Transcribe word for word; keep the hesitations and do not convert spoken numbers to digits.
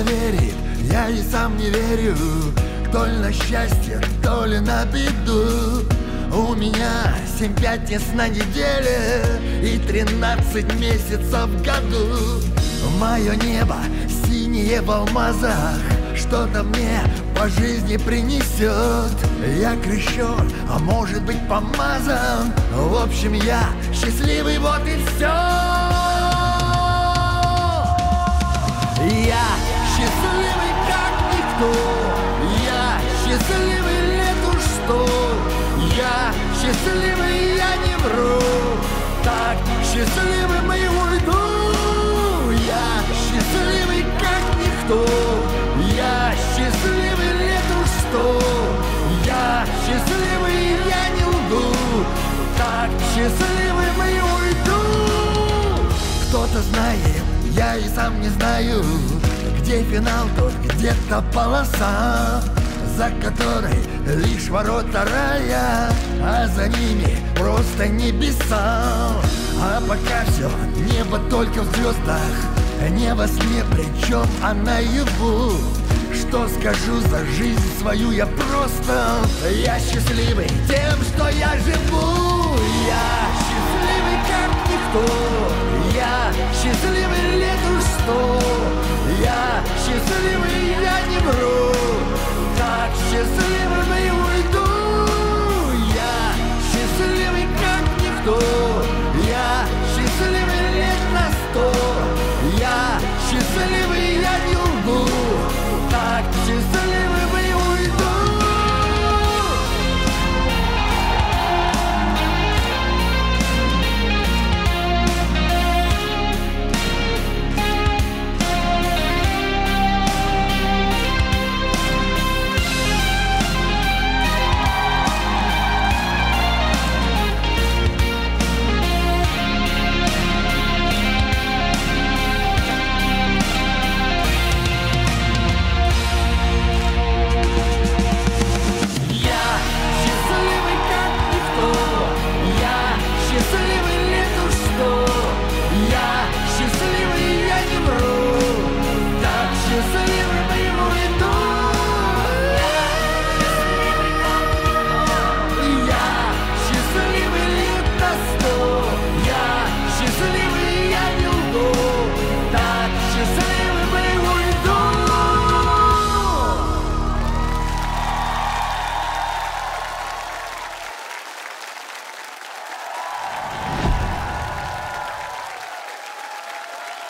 поверит, я и сам не верю. То ли на счастье, то ли на беду. У меня семь пятниц на неделе и тринадцать месяцев в году. Мое небо синее в алмазах что-то мне по жизни принесет. Я крещен, а может быть помазан. В общем, я счастливый, вот и все. Я счастливый, как никто. Я счастливый, лету что. Я счастливый, я не вру. Так счастливым и уйду. Я счастливый, как никто. Я счастливый, лету что. Я счастливый, я не лгу. Так счастливым и уйду. Кто-то знает, я и сам не знаю, где финал, тут где-то полоса, за которой лишь ворота рая, а за ними просто небеса. А пока все небо только в звездах, не во сне, причем а наяву. Что скажу за жизнь свою я просто. Я счастливый тем, что я живу. Я счастливый, как никто. Я счастливый, лету что. Я счастливый, я не вру. Так счастливый.